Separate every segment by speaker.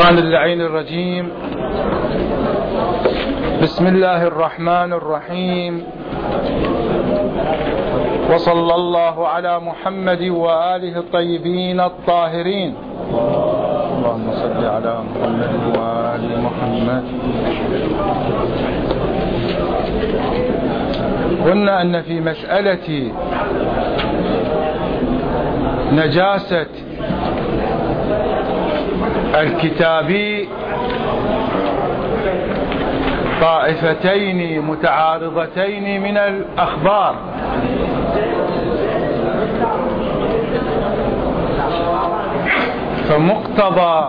Speaker 1: الشيطان اللعين الرجيم. بسم الله الرحمن الرحيم، وصلى الله على محمد وآله الطيبين الطاهرين. اللهم صل على محمد وآل محمد. قلنا أن في مسألة نجاسة الكتابي طائفتين متعارضتين من الأخبار، فمقتضى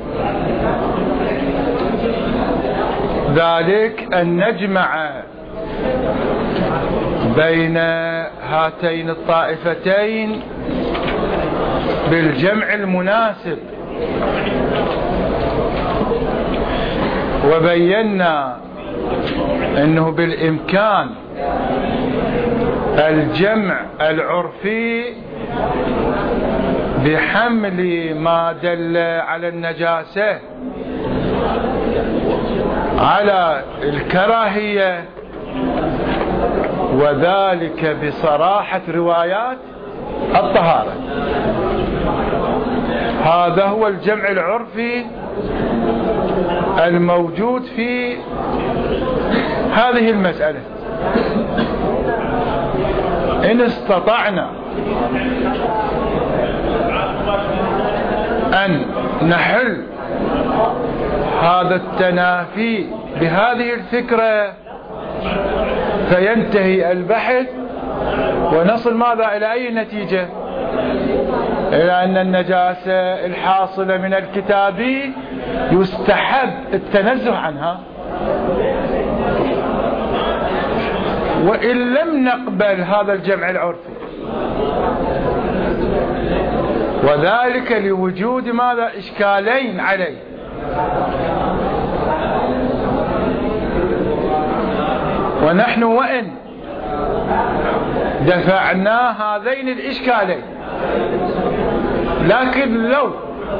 Speaker 1: ذلك أن نجمع بين هاتين الطائفتين بالجمع المناسب، وبينا أنه بالإمكان الجمع العرفي بحمل ما دل على النجاسة على الكراهية، وذلك بصراحة روايات الطهارة. هذا هو الجمع العرفي الموجود في هذه المسألة. إن استطعنا أن نحل هذا التنافي بهذه الفكرة فينتهي البحث ونصل ماذا إلى أي نتيجة؟ إلى أن النجاسة الحاصلة من الكتابي يستحب التنزه عنها، وإن لم نقبل هذا الجمع العرفي، وذلك لوجود ماذا؟ إشكالين عليه. ونحن وإن دفعنا هذين الإشكالين، لكن لو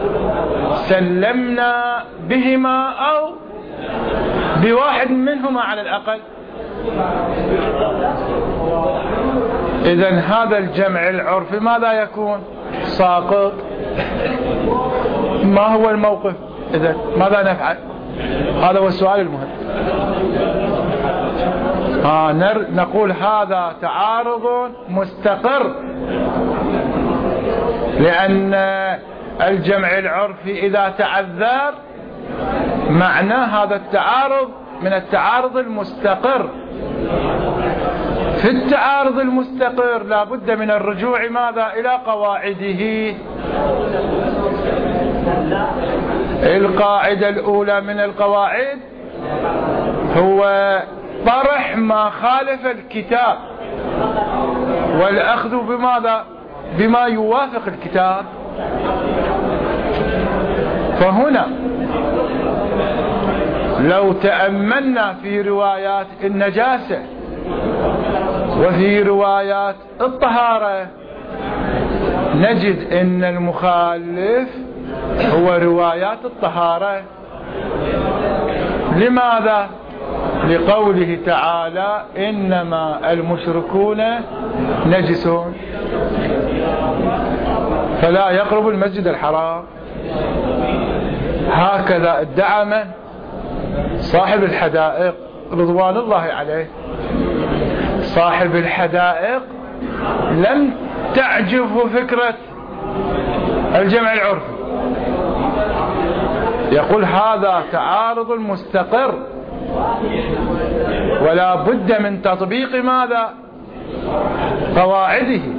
Speaker 1: سلمنا بهما أو بواحد منهما على الأقل، إذن هذا الجمع العرفي ماذا يكون؟ ساقط. ما هو الموقف؟ إذن ماذا نفعل؟ هذا هو السؤال المهم. نقول هذا تعارض مستقر، لأن الجمع العرفي إذا تعذر معناه هذا التعارض من التعارض المستقر. في التعارض المستقر لا بد من الرجوع ماذا؟ إلى قواعده. القاعدة الأولى من القواعد هو طرح ما خالف الكتاب والأخذ بماذا؟ بما يوافق الكتاب. فهنا لو تأملنا في روايات النجاسة وفي روايات الطهارة نجد أن المخالف هو روايات الطهارة. لماذا؟ لقوله تعالى إنما المشركون نجسون فلا يقرب المسجد الحرام. هكذا ادعى من؟ صاحب الحدائق رضوان الله عليه. صاحب الحدائق لم تعجبه فكرة الجمع العرفي، يقول هذا تعارض مستقر ولا بد من تطبيق ماذا؟ قواعده.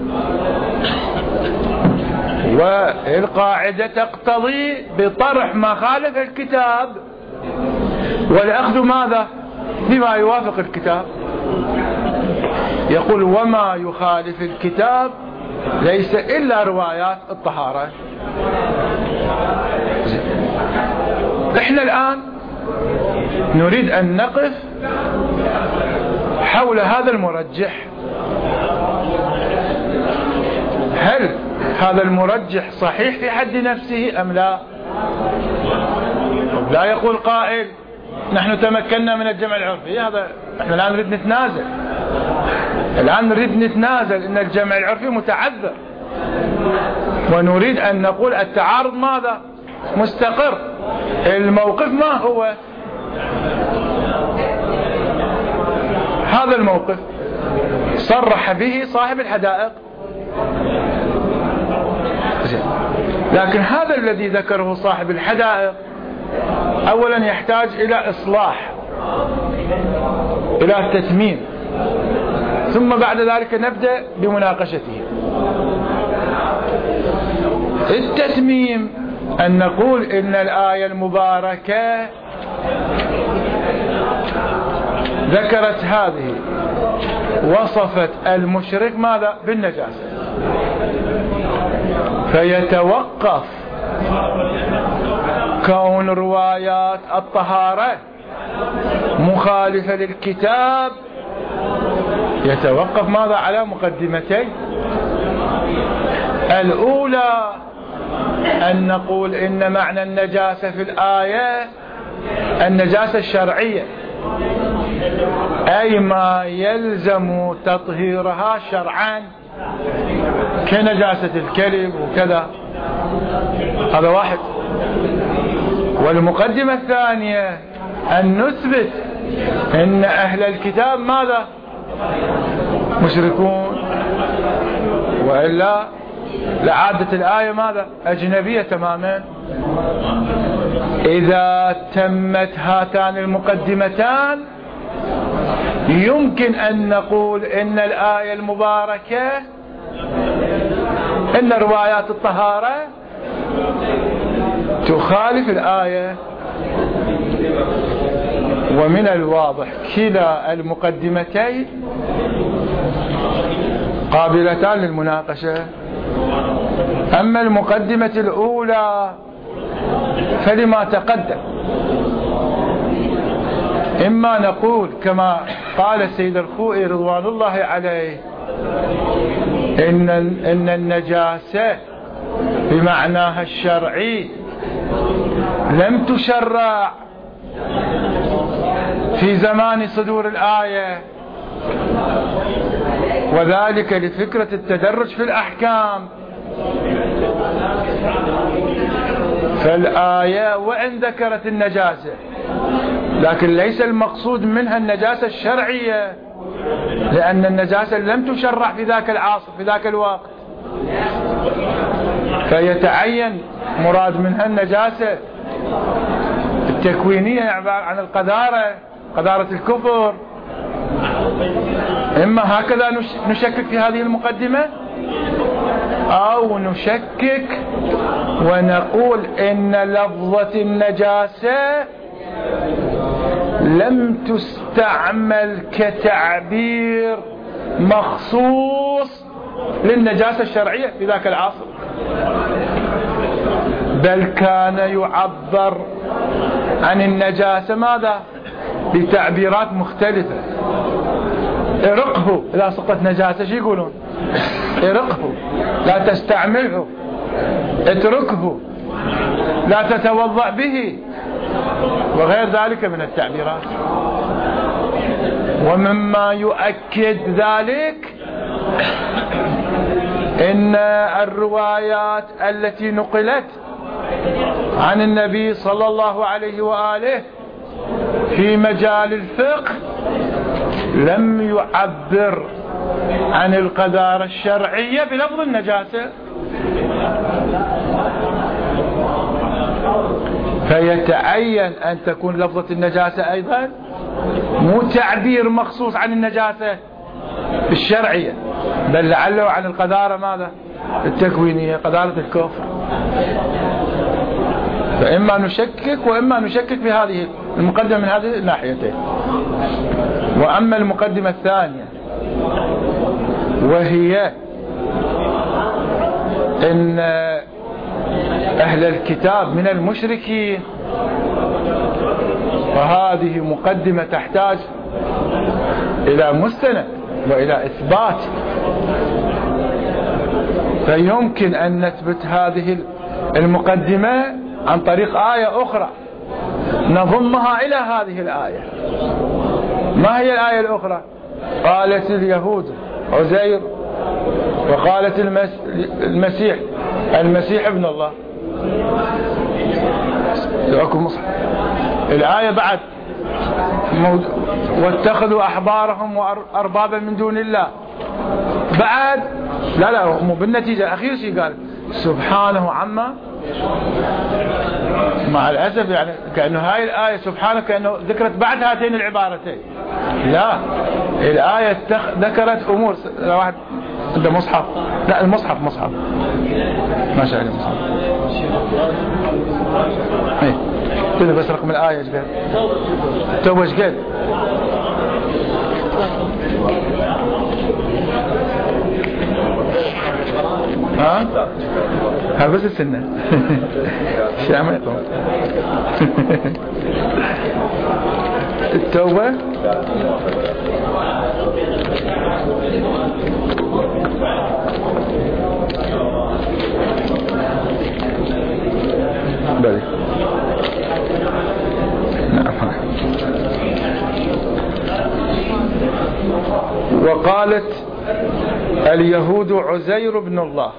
Speaker 1: والقاعدة تقتضي بطرح ما خالف الكتاب والأخذ ماذا؟ بما يوافق الكتاب. يقول وما يخالف الكتاب ليس إلا روايات الطهارة. احنا الآن نريد أن نقف حول هذا المرجح. هل هذا المرجح صحيح في حد نفسه أم لا؟ لا يقول قائل نحن تمكنا من الجمع العرفي، هذا احنا الآن نريد نتنازل، الآن نريد نتنازل ان الجمع العرفي متعذر، ونريد ان نقول التعارض ماذا؟ مستقر. الموقف ما هو؟ هذا الموقف صرح به صاحب الحدائق، لكن هذا الذي ذكره صاحب الحدائق اولا يحتاج الى اصلاح، الى تتميم، ثم بعد ذلك نبدأ بمناقشته. التتميم أن نقول إن الآية المباركة ذكرت هذه، وصفت المشرك ماذا؟ بالنجاسة، فيتوقف كون روايات الطهارة مخالفة للكتاب، يتوقف ماذا؟ على مقدمتين. الأولى أن نقول إن معنى النجاسة في الآية النجاسة الشرعية، أي ما يلزم تطهيرها شرعا كنجاسة الكلب وكذا، هذا واحد. والمقدمة الثانية أن نثبت إن أهل الكتاب ماذا؟ مشركون، وإلا لعادة الآية ماذا؟ أجنبية تماما. إذا تمت هاتان المقدمتان يمكن أن نقول إن الآية المباركة إن روايات الطهارة تخالف الآية. ومن الواضح كلا المقدمتين قابلتان للمناقشة. أما المقدمة الأولى فلما تقدم، إما نقول كما قال السيد الخوئي رضوان الله عليه إن النجاسة بمعناها الشرعي لم تشرع في زمان صدور الآية، وذلك لفكرة التدرج في الأحكام. فالآية وإن ذكرت النجاسة لكن ليس المقصود منها النجاسة الشرعية، لأن النجاسة لم تشرع في ذاك العصر في ذاك الوقت، فيتعين مراد منها النجاسة التكوينية عن القذارة، قذارة الكفر. إما هكذا نشكك في هذه المقدمة، أو نشكك ونقول إن لفظة النجاسة لم تستعمل كتعبير مخصوص للنجاسة الشرعية في ذاك العصر، بل كان يعبر عن النجاسة ماذا؟ بتعبيرات مختلفة. ارقه إذا سقط نجاسة شو يقولون؟ ارقه، لا تستعمله، اتركه، لا تتوضأ به، وغير ذلك من التعبيرات. ومما يؤكد ذلك إن الروايات التي نقلت عن النبي صلى الله عليه وآله في مجال الفقه لم يعبر عن القذارة الشرعية بلفظ النجاسة، فيتعين أن تكون لفظة النجاسة أيضا مو تعبير مخصوص عن النجاسة الشرعية، بل لعله عن القذارة ماذا؟ التكوينية، قذارة الكفر. فإما نشكك وإما نشكك في هذه المقدمة من هذه الناحيتين. وأما المقدمة الثانية وهي إن أهل الكتاب من المشركين، فهذه مقدمة تحتاج إلى مستند وإلى إثبات. فيمكن أن نثبت هذه المقدمة عن طريق آية أخرى نضمها إلى هذه الآية. ما هي الآية الأخرى؟ قالت اليهود عزير، وقالت المسيح ابن الله. الآية بعد واتخذوا أحبارهم وأربابا من دون الله. بعد لا مو بالنتيجة الأخير شيء قال سبحانه عما، مع الأسف يعني كأنه هاي الآية سبحانه كأنه ذكرت بعد هاتين العبارتين. لا، الآية ذكرت أمور. واحد عنده مصحف؟ لا، المصحف مصحف ما شاء الله مصحف. ايه كذا بس رقم الآية ايش قال؟ توبة ايش قال؟ ها بس السنة شيء ما يقوم. التوبة بلي. نعم. وقالت اليهود عزير بن الله،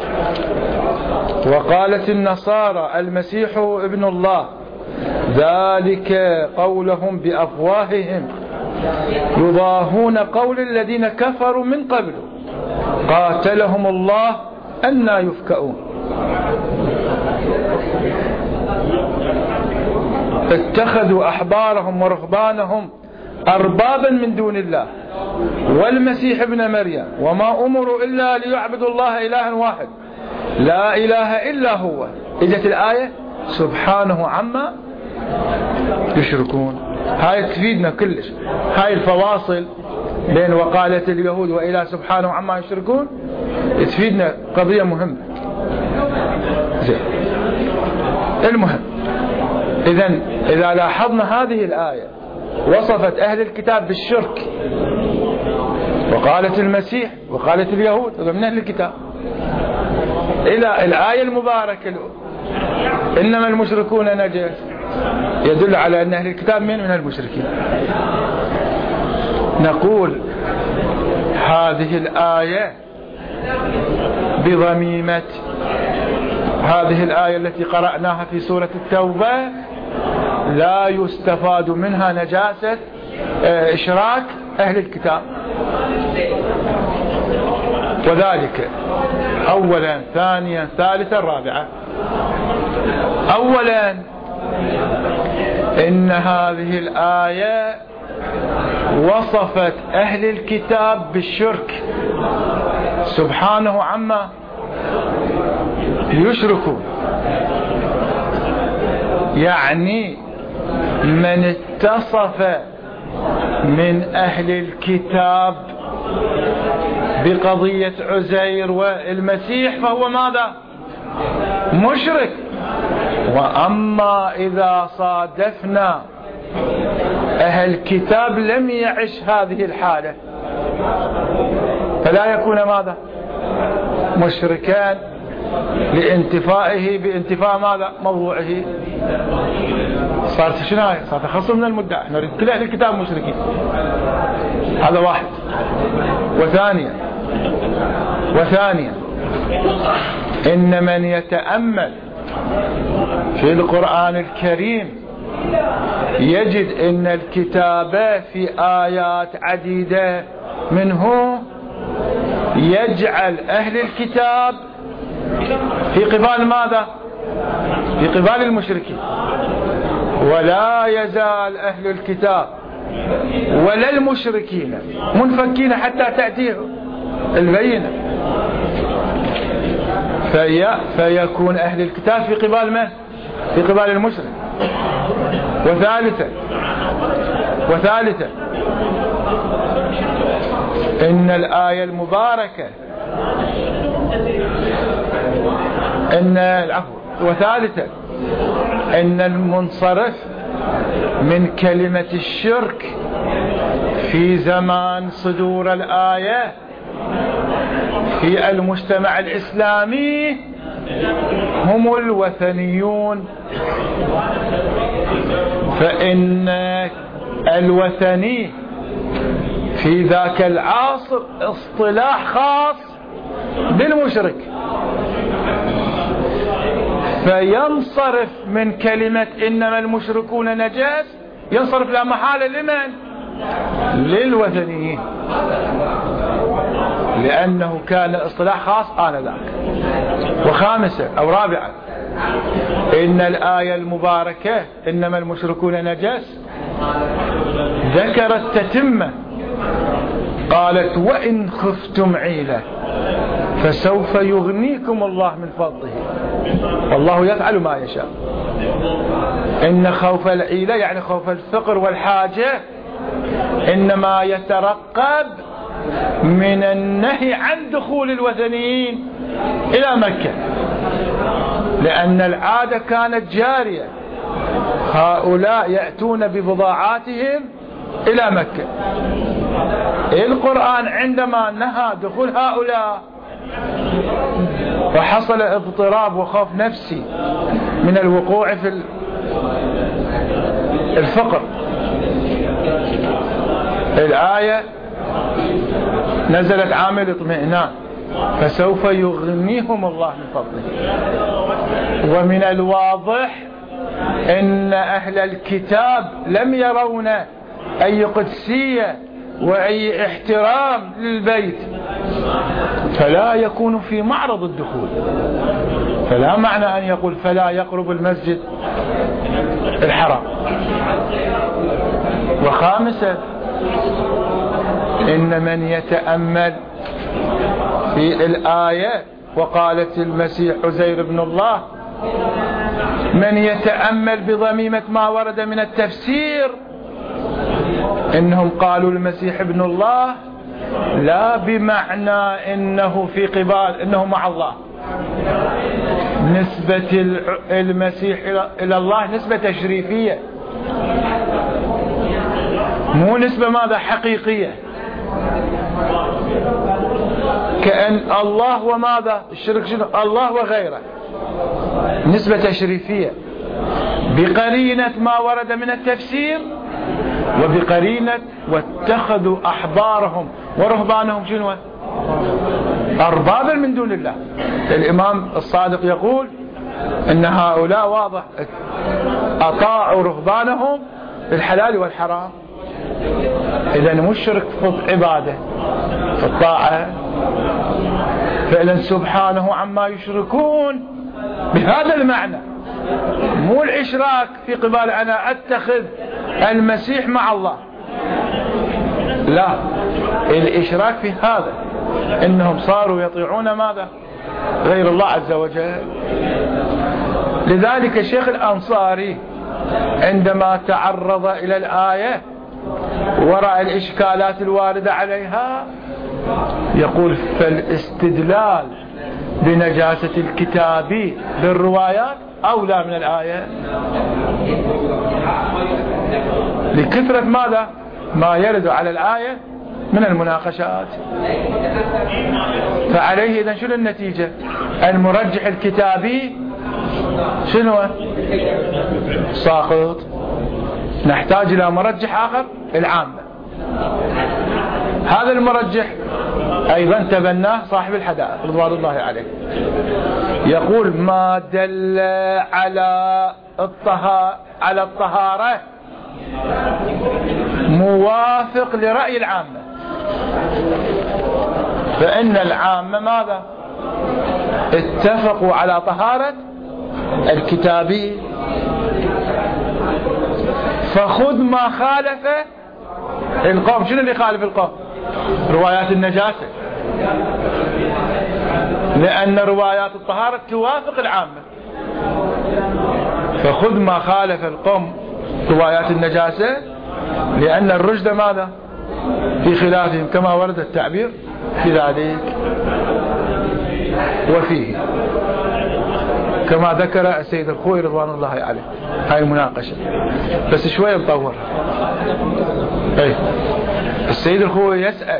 Speaker 1: وقالت النصارى المسيح ابن الله، ذلك قولهم بأفواههم يضاهون قول الذين كفروا من قبل قاتلهم الله أنى يفكؤون. اتخذوا أحبارهم ورهبانهم أربابا من دون الله والمسيح ابن مريم وما أمروا إلا ليعبدوا الله إلها واحد لا إله إلا هو. إجت الآية سبحانه عما يشركون. هاي تفيدنا كلش، هاي الفواصل بين وقالة اليهود وإلى سبحانه عما يشركون تفيدنا قضية مهمة. زين. المهم إذا لاحظنا هذه الآية وصفت أهل الكتاب بالشرك، وقالت المسيح وقالت اليهود من أهل الكتاب، إلى الآية المباركة إنما المشركون نجس، يدل على أن أهل الكتاب من المشركين. نقول هذه الآية بضميمة هذه الآية التي قرأناها في سورة التوبة لا يستفاد منها نجاسة إشراك أهل الكتاب، وذلك أولا ثانيا ثالثا رابعا. أولا إن هذه الآية وصفت أهل الكتاب بالشرك سبحانه عما يشركون، يعني من اتصف من أهل الكتاب بقضية عزير والمسيح فهو ماذا؟ مشرك. وأما إذا صادفنا أهل الكتاب لم يعش هذه الحالة فلا يكون ماذا؟ مشركان لانتفائه بانتفاء ماذا؟ موضوعه. صارت شنو هاي؟ صارت خصم من المدعي. نريد كل أهل الكتاب مشركين. هذا واحد. وثانيا إن من يتأمل في القرآن الكريم يجد إن الكتاب في آيات عديدة منه يجعل أهل الكتاب في قبال ماذا؟ في قبال المشركين. ولا يزال أهل الكتاب ولا المشركين منفكين حتى تأتيهم البينة، فيكون أهل الكتاب في قبال من؟ في قبال المشرك. وثالثا إن الآية المباركة وثالثا إن المنصرف من كلمة الشرك في زمان صدور الآية في المجتمع الإسلامي هم الوثنيون. فإن الوثني في ذاك العصر اصطلاح خاص بالمشرك، فينصرف من كلمة إنما المشركون نجس، ينصرف لا محالة لمن؟ للوثنيين، لأنه كان اصطلاح خاص آنذاك. وخامسا أو رابعا، إن الآية المباركة إنما المشركون نجس ذكرت تتمة، قالت وإن خفتم عيلة فسوف يغنيكم الله من فضله والله يفعل ما يشاء. إن خوف العيلة يعني خوف الفقر والحاجة إنما يترقب من النهي عن دخول الوثنيين إلى مكة، لأن العادة كانت جارية، هؤلاء يأتون ببضاعاتهم إلى مكة. القرآن عندما نهى دخول هؤلاء وحصل اضطراب وخوف نفسي من الوقوع في الفقر، الآية نزلت عامل اطمئنان فسوف يغنيهم الله من فضله. ومن الواضح ان اهل الكتاب لم يرون اي قدسية واي احترام للبيت، فلا يكون في معرض الدخول، فلا معنى ان يقول فلا يقرب المسجد الحرام. وخامسا، إن من يتأمل في الآية وقالت المسيح عزير ابن الله، من يتأمل بضميمة ما ورد من التفسير إنهم قالوا المسيح ابن الله لا بمعنى إنه في قبال إنه مع الله. نسبة المسيح إلى الله نسبة تشريفية، مو نسبة ماذا حقيقية، كأن الله وماذا الشرك شنو الله وغيره، نسبة تشريفية بقرينة ما ورد من التفسير وبقرينة واتخذوا أحبارهم ورهبانهم شنو أربابا من دون الله. الإمام الصادق يقول إن هؤلاء واضح أطاعوا رهبانهم بالحلال والحرام. إذا مشرك في عبادة في الطاعة فعلا سبحانه عما يشركون بهذا المعنى، مو الإشراك في قبال أنا أتخذ المسيح مع الله، لا، الإشراك في هذا إنهم صاروا يطيعون ماذا غير الله عز وجل. لذلك الشيخ الأنصاري عندما تعرض إلى الآية ورأى الإشكالات الواردة عليها يقول فالاستدلال بنجاسة الكتاب بالروايات أولى من الآية، لكثرة ماذا ما يرد على الآية من المناقشات. فعليه إذن شنو النتيجة؟ المرجح الكتابي شنو ساقط، نحتاج إلى مرجح آخر العامة. هذا المرجح أيضا تبناه صاحب الحدائق رضوان الله عليه، يقول ما دل على الطهارة موافق لرأي العامة، فإن العامة ماذا اتفقوا على طهارة الكتابي، فخذ ما خالف القوم. شنو اللي خالف القوم؟ روايات النجاسة، لأن روايات الطهارة توافق العامة، فخذ ما خالف القوم روايات النجاسة، لأن الرشد ماذا في خلافهم كما ورد التعبير في ذلك. وفيه كما ذكر السيد الخوي رضوان الله عليه، هاي المناقشة بس شوية نطور. السيد الخوي يسأل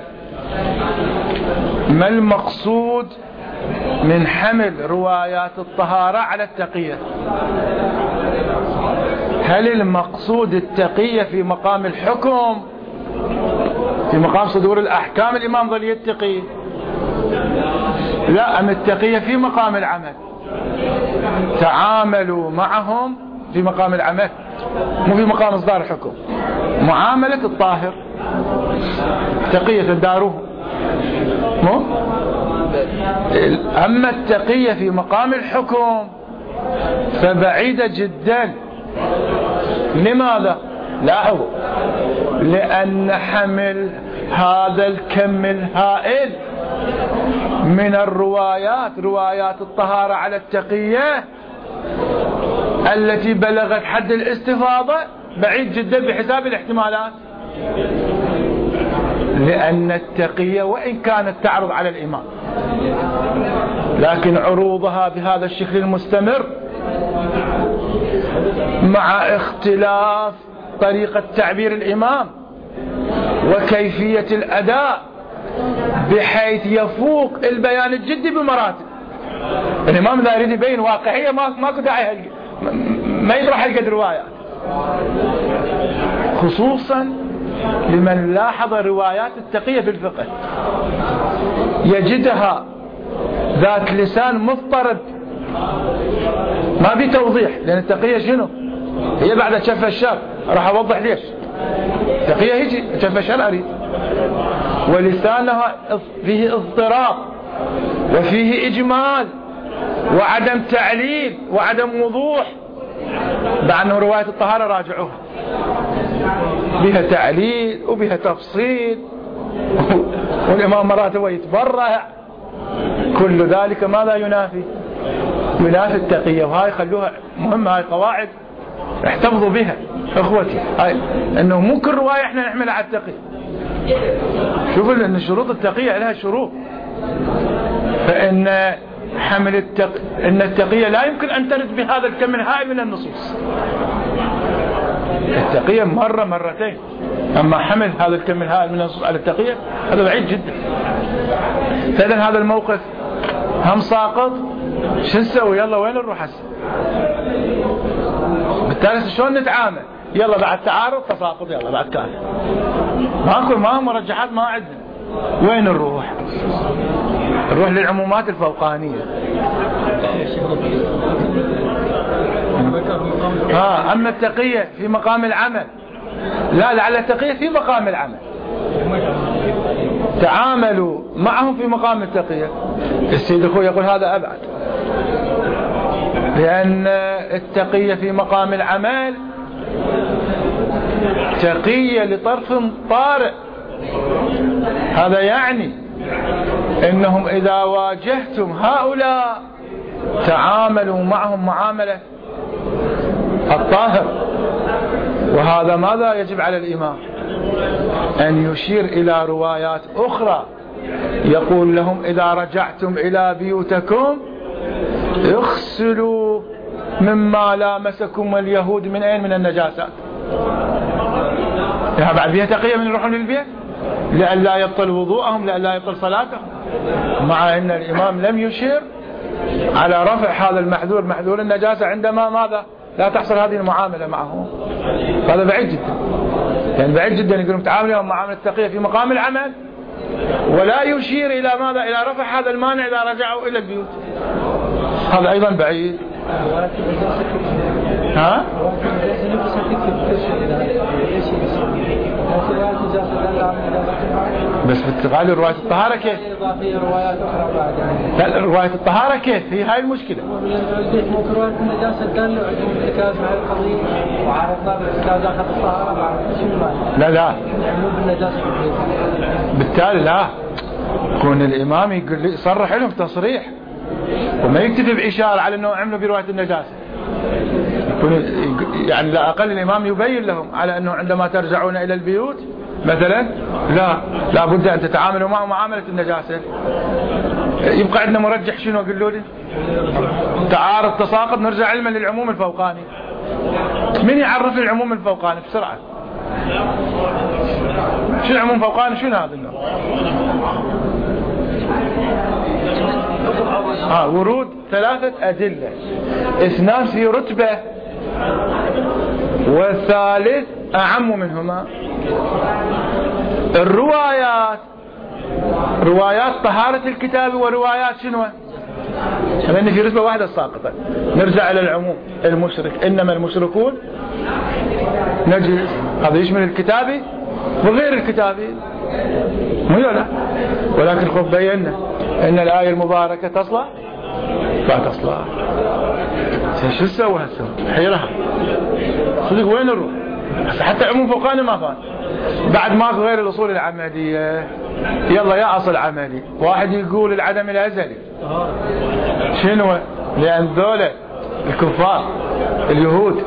Speaker 1: ما المقصود من حمل روايات الطهارة على التقية؟ هل المقصود التقية في مقام الحكم، في مقام صدور الأحكام الإمام ظل يتقي؟ لا، أم التقية في مقام العمل، تعاملوا معهم في مقام العمل، مو في مقام إصدار الحكم. معاملة الطاهر تقية داروه، مو. أما التقية في مقام الحكم فبعيدة جدا. لماذا؟ لا، لأن حمل هذا الكم الهائل من الروايات، روايات الطهارة على التقية التي بلغت حد الاستفاضة، بعيد جدا بحساب الاحتمالات. لأن التقية وإن كانت تعرض على الإمام، لكن عروضها بهذا الشكل المستمر مع اختلاف طريقة تعبير الإمام وكيفية الأداء بحيث يفوق البيان الجدي بمراتب. الإمام إذا يريد يبين واقعية ماكو داعي ما يطرح هالقد روايات، خصوصا لمن لاحظ روايات التقية في الفقه يجدها ذات لسان مضطرب ما في توضيح. لأن التقية شنو؟ هي بعد شف الشر. راح أوضح ليش. التقية هيجي شف الشر أريد، ولسانها فيه اضطراب وفيه إجمال وعدم تعليل وعدم وضوح. بعد أنه رواية الطهارة راجعوها بها تعليل وبها تفصيل والإمام مرات هو يتبرع. كل ذلك ماذا ينافي؟ ينافي التقية. وهاي خلوها مهمة، هاي قواعد احتفظوا بها اخوتي. هاي انه مو كل رواية احنا نحملها على التقية. شوفوا ان شروط التقية لها شروط. فان حمل ان التقية لا يمكن ان ترد بهذا الكم الهائل من النصوص. التقية مرة مرتين، اما حمل هذا الكم الهائل من النصوص على التقية هذا بعيد جدا. فإذا هذا الموقف هم ساقط. شو نسوي؟ يلا وين نروح هسه؟ بالتالي شلون نتعامل؟ يلا بعد تعارض تساقط، يلا بعد كافر ماكو، ما مرجحات ما عندنا. وين نروح؟ نروح للعمومات الفوقانية. أما التقية في مقام العمل، لا، لعل التقية في مقام العمل، تعاملوا معهم في مقام التقية. السيد الخوي يقول هذا أبعد، لأن التقية في مقام العمل تقية لطرف طارئ. هذا يعني إنهم إذا واجهتم هؤلاء تعاملوا معهم معاملة الطاهر. وهذا ماذا يجب على الإمام؟ أن يشير إلى روايات أخرى يقول لهم إذا رجعتم إلى بيوتكم اغسلوا مما لامسكم اليهود من أين؟ من النجاسات. بعد بها تقية من يروحون للبيت لأن لا يبطل وضوءهم، لأن لا يبطل صلاتهم، مع أن الإمام لم يشير على رفع هذا المحذور، محذور النجاسة، عندما ماذا؟ لا تحصل هذه المعاملة معه. هذا بعيد جدا، يعني بعيد جدا يقولون تعاملهم معاملة التقية في مقام العمل ولا يشير إلى ماذا؟ إلى رفع هذا المانع إذا رجعوا إلى البيوت. هذا أيضا بعيد. ها؟ بس بالتقالي رواية الطهارة كيف؟ لا، رواية الطهارة كيف؟ هي هاي المشكلة. لا لا، بالتالي لا، كون الإمام يقول لي يصرح لهم تصريح وما يكتفي بإشارة على أنه عملوا برواية النجاسة. يعني لا أقل الإمام يبين لهم على أنه عندما ترجعون إلى البيوت مثلا لا بد أن تتعاملوا معه معاملة النجاسة. يبقى عندنا مرجح شنو قلوا لي؟ تعارض تساقط، نرجع علما للعموم الفوقاني. من يعرف العموم الفوقاني بسرعة؟ شو العموم الفوقاني؟ شنو هذا النوع؟ ورود ثلاثة أدلة، اثنان في رتبة والثالث أعم منهما الروايات، روايات طهارة الكتاب وروايات شنو؟ لأن في رتبة واحدة ساقطة. نرجع إلى العموم، المشرك إنما المشركون نجس، هذا يشمل الكتابي وغير الكتابي، مو لا؟ ولكن خب بينا إن الآية المباركة تصلح لا تصلح. شو تسوي هسه؟ حيرها صدق وين نروح؟ حتى عموم فوقاني ما فات، بعد ماكو غير الأصول العملية. يلا يا أصل عملي، واحد يقول العدم الأزلي شنو؟ لأن ذولا الكفار اليهود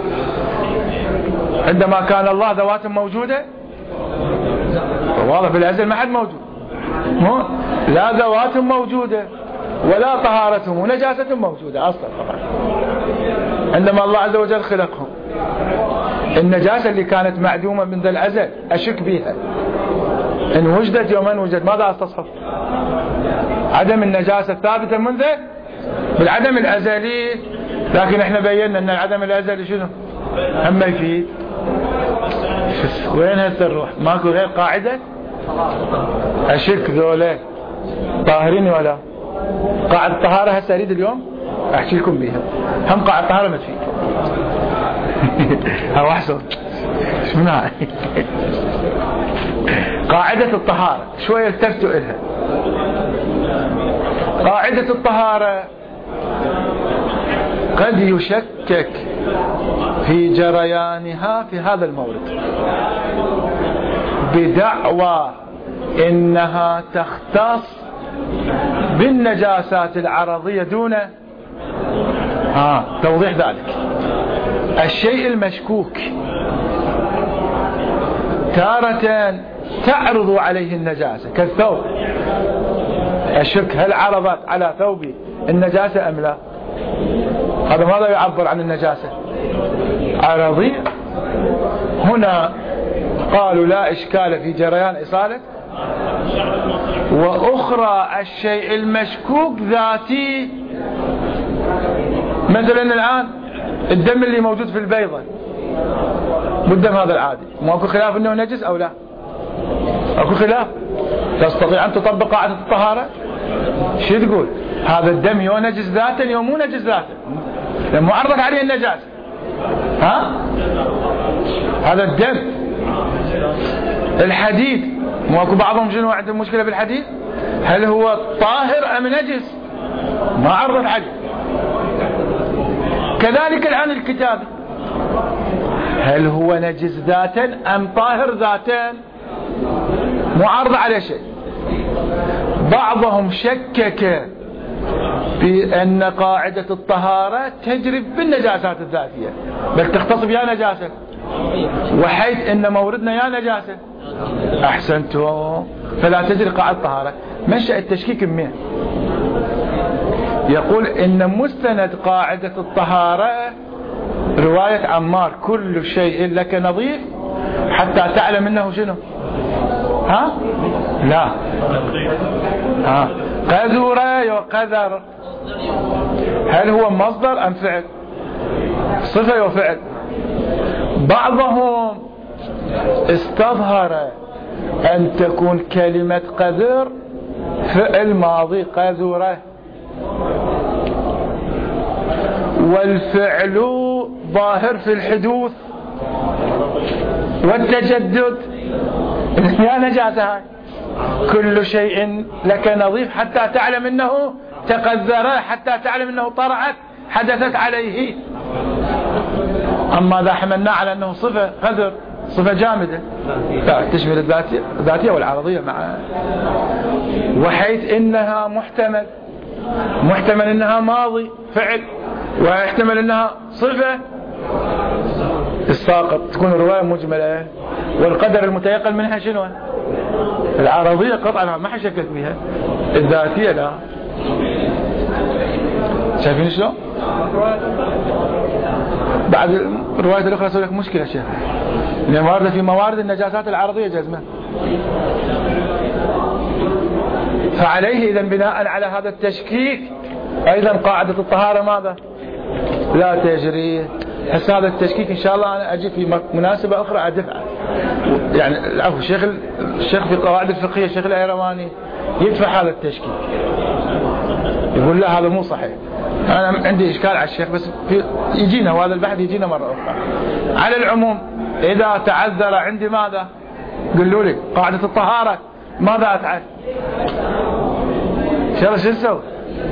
Speaker 1: عندما كان الله ذوات موجودة، واضح في الأزل ما حد موجود، لا ذوات موجودة ولا طهارتهم ونجاسة موجودة أصلا. عندما الله عز وجل خلقهم، النجاسة اللي كانت معدومة من ذا الأزل أشك بها إن وجدت يوم أن وجدت ماذا أستصحب؟ عدم النجاسة ثابتة منذ بالعدم الأزلي. لكن احنا بينا أن العدم الأزلي شنو؟ هم يفيد. وين هسه نروح؟ ماكو غير قاعدة أشك ذولا طاهرين ولا قاعدة الطهارة. هسه أريد اليوم أحكي لكم بها، هم قاعدة الطهارة ما تفيد. هو أحسن شنو هاي؟ قاعدة الطهارة شوية التفتوا إلها. قاعدة الطهارة قد يشكك في جريانها في هذا المورد بدعوى إنها تختص بالنجاسات العرضية دون توضيح ذلك. الشيء المشكوك تارة تعرض عليه النجاسة كالثوب، الشك هل عرضت على ثوبي النجاسة أم لا؟ هذا ماذا يعبر عن النجاسة؟ عرضية. هنا قالوا لا إشكال في جريان إصالة. وأخرى الشيء المشكوك ذاتي، مثلا الآن الدم اللي موجود في البيضة والدم هذا العادي، ماكو خلاف انه نجس او لا؟ اكو خلاف. تستطيع ان تطبق قاعدة الطهارة؟ شو تقول؟ هذا الدم يو نجس ذاتا يو مو نجس ذاتا، لما عرضت عليه النجاسة. هذا الدم. الحديد، ماكو بعضهم شنو عندهم مشكلة بالحديد؟ هل هو طاهر ام نجس؟ ما عرضت عليه. كذلك الآن الكتاب، هل هو نجس ذاتا أم طاهر ذاتا؟ معارض على شيء. بعضهم شكك في أن قاعدة الطهارة تجري بالنجاسات الذاتية، بل تختص بها نجاسة، وحيث أن موردنا يا نجاسة. أحسنتم، فلا تجري قاعدة الطهارة. منشأ التشكيك منه؟ يقول إن مستند قاعدة الطهارة رواية عمار كل شيء لك نظيف حتى تعلم انه شنو؟ لا قذر وقذر، هل هو مصدر ام فعل؟ صفة وفعل. بعضهم استظهر ان تكون كلمة قذر فعل ماضي قذره، والفعل ظاهر في الحدوث والتجدد. يا نجاسة هاي كل شيء لك نظيف حتى تعلم انه تقذر، حتى تعلم انه طرأت حدثت عليه. اما اذا حملنا على انه صفة قذر صفة جامدة لا تشمل الذاتية والعرضية معها، وحيث انها محتمل انها ماضي فعل، ويحتمل انها صفة الساقط تكون الرواية مجملة، والقدر المتيقن منها شنو؟ العرضية قطعا ما حشكك بها، الذاتية لا. شايفين شلون؟ بعد الرواية الأخرى أسوي لك مشكلة شيخ، لأن واردة في موارد النجاسات العرضية جزمة. فعليه إذن بناء على هذا التشكيك أيضا قاعدة الطهارة ماذا؟ لا تجري. هسه هذا التشكيك إن شاء الله أنا أجي في مناسبة أخرى أدفعه. يعني العفو الشيخ في القواعد الفقهية الشيخ الأيرواني يدفع هذا التشكيك، يقول لا هذا مو صحيح. أنا عندي إشكال على الشيخ بس يجينا، وهذا البحث يجينا مرة أخرى. على العموم إذا تعذر عندي ماذا؟ قلوا لي قاعدة الطهارة ماذا أفعل؟ شو نسوي؟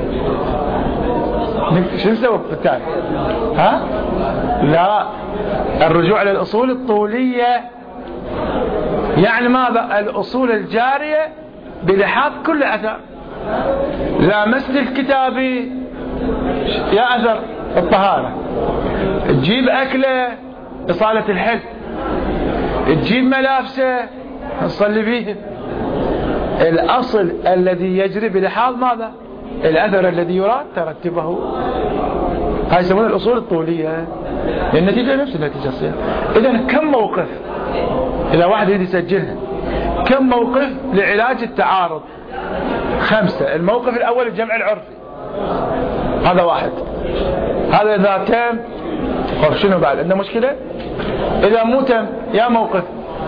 Speaker 1: شو نسوي بالتالي؟ ها؟ لا، الرجوع للأصول الطولية يعني ماذا؟ الأصول الجارية بلحاظ كل أثر. لامست الكتابي يا أثر الطهارة، تجيب أكله إصالة الحل، تجيب ملابسه نصلي فيه. الأصل الذي يجري بلحاظ ماذا؟ الأثر الذي يراد ترتبه. هاي يسمونها الأصول الطولية. النتيجة نفس النتيجة الصحيحة. إذا كم موقف إذا واحد يريد يسجلها، كم موقف لعلاج التعارض؟ 5. الموقف الأول الجمع العرفي، هذا واحد. هذا إذا تم شنو بعد؟ عندنا مشكلة. إذا مو تم يا موقف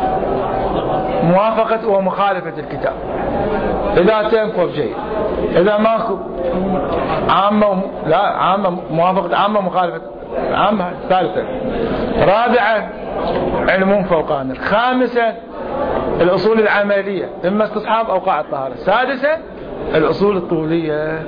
Speaker 1: موافقة ومخالفة الكتاب. إذا تم فوق جيد. إذا ماكو عامة لا عامة موافقة عامة مخالفة عامة. 3. 4 علمون فوق آمر. 5 الأصول العملية إما استصحاب أو قاعدة طهارة. 6 الأصول الطولية.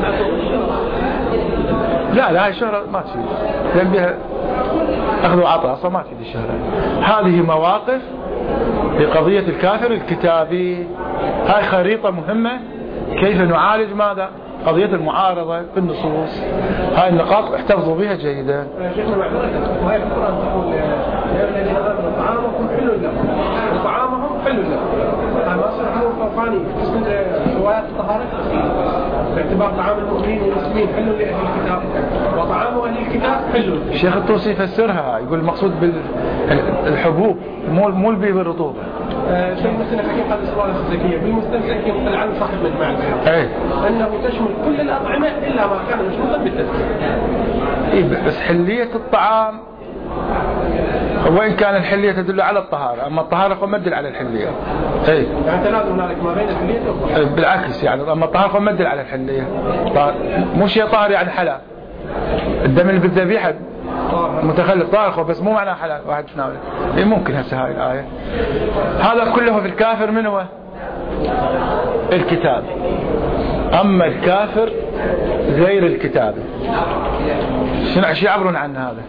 Speaker 1: لا هاي الشهرة ما تفيد، لأن بها أخذ وعطاء أصلا ما تفيد الشهرة. هذه مواقف لقضية الكافر الكتابي. هاي خريطة مهمة كيف نعالج ماذا؟ قضية المعارضة في النصوص. هاي النقاط احتفظوا بها جيدا.
Speaker 2: شيخنا معذرة، وهي القرآن تقول يا الذين آمنوا طعامكم حل لكم وطعامهم حل لكم. ما صار أمر فرقاني اسم روايات الطهارة باعتبار طعام المؤمنين والمسلمين حل لأهل الكتاب وطعام أهل الكتاب حل.
Speaker 1: الشيخ الطوسي يفسرها يقول المقصود بالحبوب مو البيض بالرطوبة.
Speaker 2: شيخ مثلا حقيقة الإصرار الزكية بالمستمسك يقول عن صاحب من المعنى أنه تشمل كل الأطعمة إلا ما كان مشروطا بالتسكية.
Speaker 1: بس حلية الطعام وإن كان الحلية تدل على الطهارة، أما الطهارة فما تدل على الحلية.
Speaker 2: يعني تلازم هنالك ما بين الحلية والطهارة.
Speaker 1: بالعكس يعني أما الطهارة فما تدل على الحلية. مو شيء طاهر يعني حلال. الدم اللي بالذبيحة متخلف طاهر بس مو معناه حلال واحد تناوله. ممكن هسه هاي الآية. هذا كله في الكافر من هو؟ الكتاب. أما الكافر غير الكتاب شو يعبرون عن هذا؟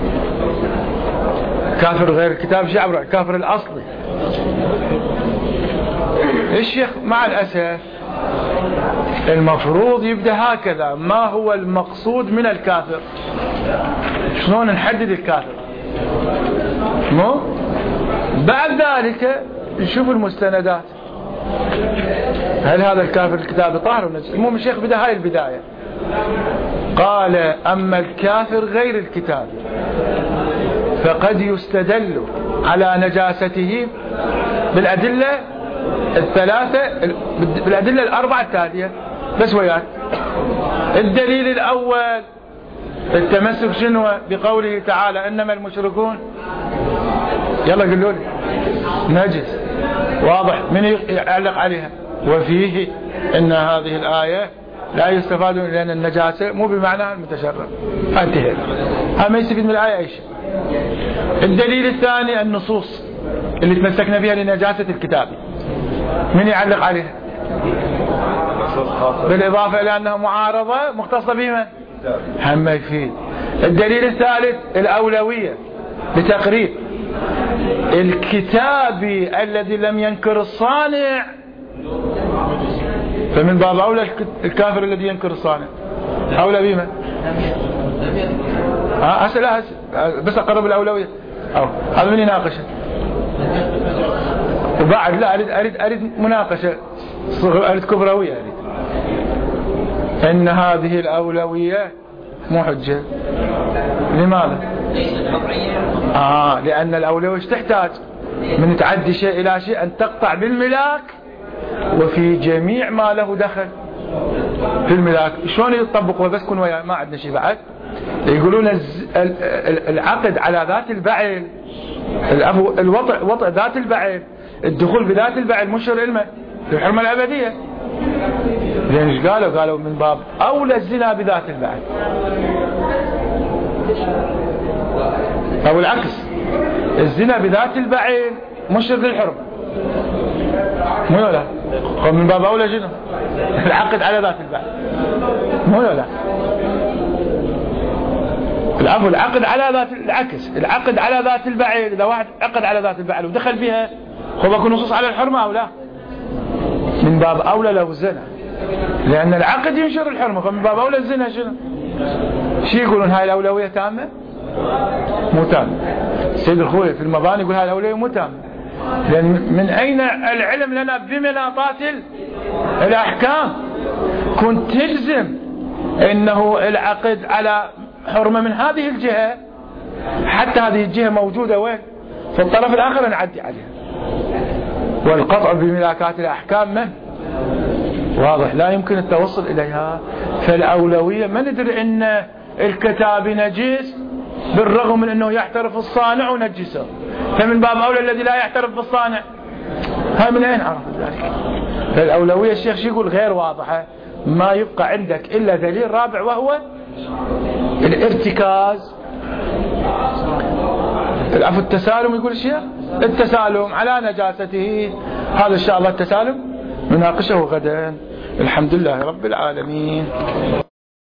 Speaker 1: كافر غير الكتاب شو يعبرون؟ كافر الأصلي. الشيخ مع الأسف المفروض يبدأ هكذا. ما هو المقصود من الكافر؟ شلون نحدد الكافر؟ مو بعد ذلك نشوف المستندات. هل هذا الكافر الكتاب طاهر؟ المهم الشيخ بدأ هاي البداية، قال أما الكافر غير الكتاب فقد يستدل على نجاسته بالأدلة الثلاثة، بالأدلة الأربعة التالية بس وياك. الدليل الأول التمسك شنو بقوله تعالى إنما المشركون يلا قلوا لي نجس، واضح. من يعلق عليها؟ وفيه إن هذه الآية لا يستفاد لأن النجاسة مو بمعنى المتشرب. انتهى. ما يستفيد من الآية أي شيء. الدليل الثاني النصوص اللي تمسكنا بها لنجاسة الكتاب. من يعلق عليها؟ بالإضافة إلى أنها معارضة مختصة بما هم يفيد. الدليل الثالث الأولوية بتقريب الكتابي الذي لم ينكر الصانع، فمن باب أولى الكافر الذي ينكر الصانع أولى بما لا بس أقرب الأولوية. هذا من يناقشه وبعد لا أريد مناقشة أريد كبروية. أريد إن هذه الأولوية مو حجة. لماذا؟ لأن الأولوية تحتاج من تعدي شيء إلى شيء أن تقطع بالملاك وفي جميع ما له دخل في الملاك. شلون يطبقوا؟ بس كن وياه ما عندنا شيء بعد. يقولون العقد على ذات البعل، وطئ ذات البعل، الدخول بذات البعل مشر إلمه الحرمة الأبدية. لأن ايش قالوا؟ قالوا من باب أولى الزنا بذات البعل، أو العكس، الزنا بذات البعل مشر للحرمة، مو لا؟ من باب أولى شنو؟ العقد على ذات البعل، مو لا؟ العفو، العقد على ذات العكس، العقد على ذات البعل، إذا واحد عقد على ذات البعل ودخل فيها هو بيكون نصوص على الحرمة أو لا؟ من باب أولى له الزنا، لأن العقد ينشر الحرمة، فمن باب أولى الزنا شنو؟ شو يقولون؟ هاي الأولوية تامة؟ مو تامة. السيد الخوي في المباني يقول هاي الأولوية مو تامة، لأن من أين العلم لنا بمناطات الأحكام؟ كنت تجزم إنه العقد على حرمة من هذه الجهة، حتى هذه الجهة موجودة وين؟ في الطرف الآخر نعدي عليها. والقطع بملاكات الأحكام من؟ واضح، لا يمكن التوصل إليها. فالأولوية ما ندري إن الكتاب نجس بالرغم من أنه يحترف الصانع ونجسه، فمن باب أولى الذي لا يحترف بالصانع. ها من أين عرف ذلك؟ فالأولوية الشيخ شو يقول؟ غير واضحة. ما يبقى عندك إلا دليل رابع وهو الارتكاز، العفو التسالم. يقول الشيخ التسالم على نجاسته، هذا إن شاء الله التسالم نناقشه غدا. الحمد لله رب العالمين.